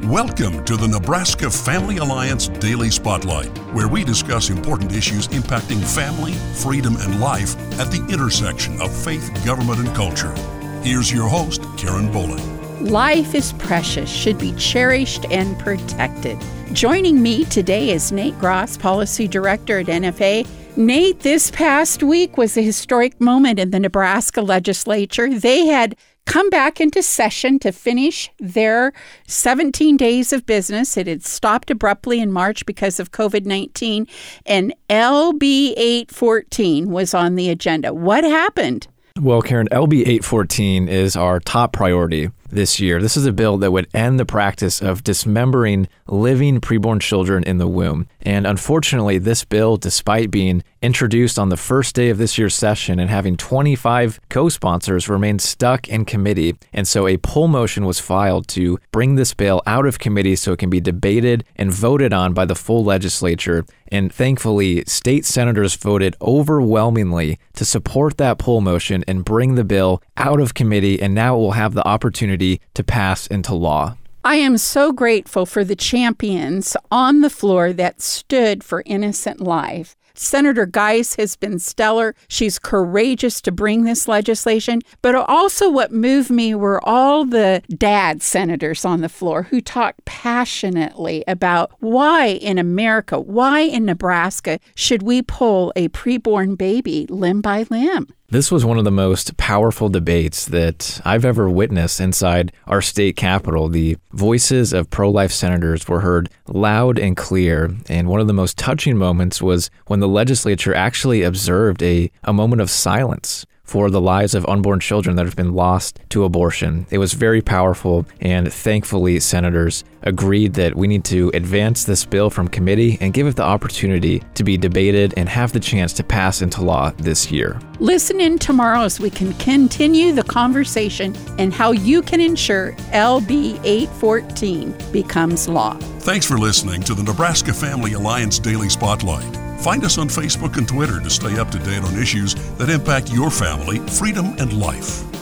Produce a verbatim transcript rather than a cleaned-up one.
Welcome to the Nebraska Family Alliance Daily Spotlight, where we discuss important issues impacting family, freedom, and life at the intersection of faith, government, and culture. Here's your host, Karen Bowling. Life is precious, should be cherished and protected. Joining me today is Nate Gross, Policy Director at N F A. Nate, this past week was a historic moment in the Nebraska legislature. They had come back into session to finish their seventeen days of business. It had stopped abruptly in March because of covid nineteen, and L B eight fourteen was on the agenda. What happened? Well, Karen, L B eight fourteen is our top priority this year. This is a bill that would end the practice of dismembering living preborn children in the womb. And unfortunately, this bill, despite being introduced on the first day of this year's session and having twenty-five co-sponsors, remained stuck in committee. And so a poll motion was filed to bring this bill out of committee so it can be debated and voted on by the full legislature. And thankfully, state senators voted overwhelmingly to support that poll motion and bring the bill out of committee, and now it will have the opportunity to pass into law. I am so grateful for the champions on the floor that stood for innocent life. Senator Geis has been stellar. She's courageous to bring this legislation. But also what moved me were all the dad senators on the floor who talked passionately about why in America, why in Nebraska, should we pull a preborn baby limb by limb? This was one of the most powerful debates that I've ever witnessed inside our state capitol. The voices of pro-life senators were heard loud and clear, and one of the most touching moments was when the legislature actually observed a, a moment of silence for the lives of unborn children that have been lost to abortion. It was very powerful, and thankfully, senators agreed that we need to advance this bill from committee and give it the opportunity to be debated and have the chance to pass into law this year. Listen in tomorrow as we can continue the conversation and how you can ensure L B eight fourteen becomes law. Thanks for listening to the Nebraska Family Alliance Daily Spotlight. Find us on Facebook and Twitter to stay up to date on issues that impact your family, freedom, and life.